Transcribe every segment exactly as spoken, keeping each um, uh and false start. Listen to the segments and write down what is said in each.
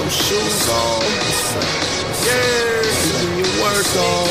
no shoes on. Yeah, keeping your work on.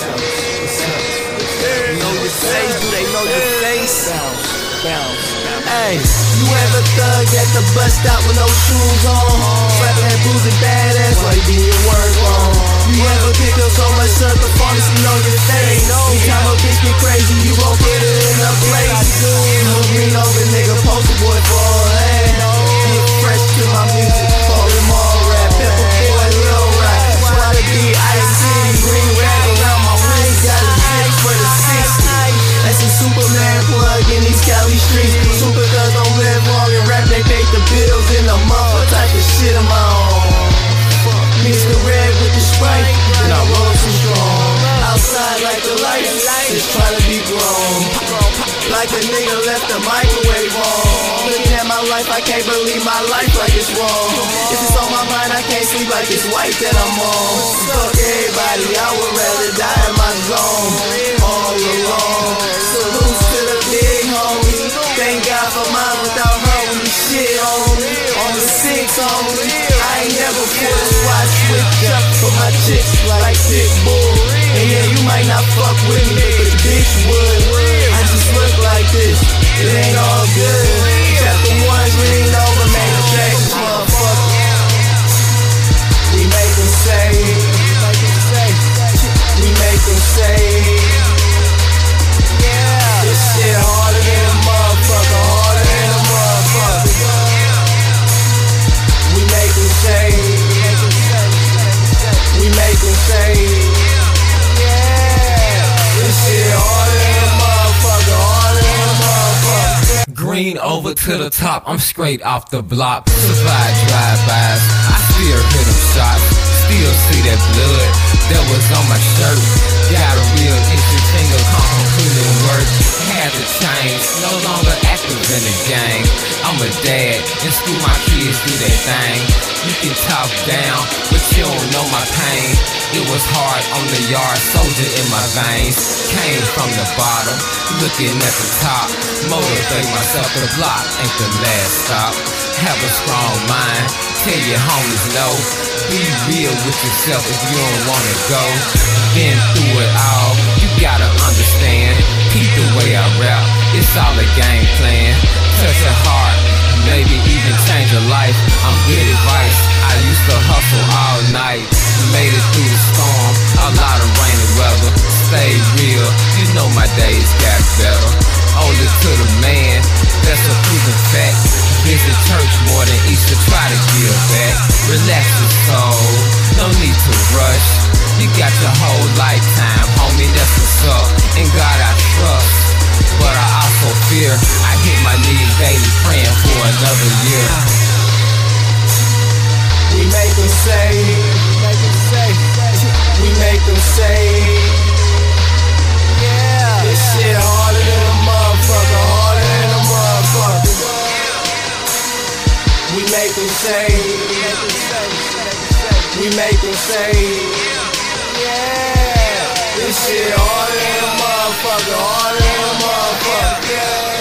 Yeah, know your face, do they know your face? Hey, you ever thug at the bus stop with no shoes on? Slapping that boozy badass while you getting your work on. You ever pick up so much syrup the pharmacy know your face? Anytime a bitch get crazy, you gon' put it in a place. Little green over nigga, poster boy for all that. Get fresh to my music, call him all rap. Pepper boy, Lil Rap. Try to be Ice City, green rag around my wrist. Got a zip for the sixty. That's a Superman plug in these Cali streets. Super thugs don't live long and rap, they pay the bills in a month. What type of shit am I on? Mix the red with the Sprite, and I roll too strong. Outside like the lights, just trying to be grown. Like a nigga left the microwave on. Looking at my life, I can't believe my life like it's wrong. If it's on my mind, I can't sleep like it's white that I'm on. Fuck everybody, I would rather die in my zone. All alone. Salutes to the big homie. Thank God for mine, without her when the shit on me. On the six on me. I ain't never feel a squad switch up for my chicks like Pitbull. And yeah, you might not fuck with me, but the bitch would. I just look like this, it ain't all good. Chapter one's lean over, man, the tracks, motherfucker. We make them say, we make them say, yeah, this shit harder than a motherfucker, harder than a motherfucker. We make them say, we make them say, yeah, this shit harder than a motherfucker, harder than a motherfucker. Green over to the top, I'm straight off the block. Survive drive-bys, I still hear them shots. Still see that blood that was on my shirt. Got a real itchy finger, come from putting work. Had to change, no longer active in the gang. I'm a dad, in school my kids do their thing. You can talk down, but you don't know my pain. It was hard on the yard, soldier in my veins. Came from the bottom, looking at the top. Motivate myself, the block ain't the last stop. Have a strong mind, tell your homies no. Be real with yourself if you don't wanna go. Been through it all, you gotta understand. Keep the way I rap, it's all a game plan. Touch a heart, maybe even change a life. I'm good advice, I used to hustle all night. Made it through the storm, a lot of rainy weather. Stay real, you know my days got better. Older to the man, that's a proven fact. Visit church more than Easter, try to give back. Relax your soul, no need to rush. You got your whole lifetime, homie, that's what's up. In God I trust, but I also fear. I hit my knees daily praying for another year. We make them say, we make them say, yeah, this shit harder than a motherfucker, harder than a motherfucker. We make them say, we make them say, yeah, this shit harder than a motherfucker, harder than a motherfucker.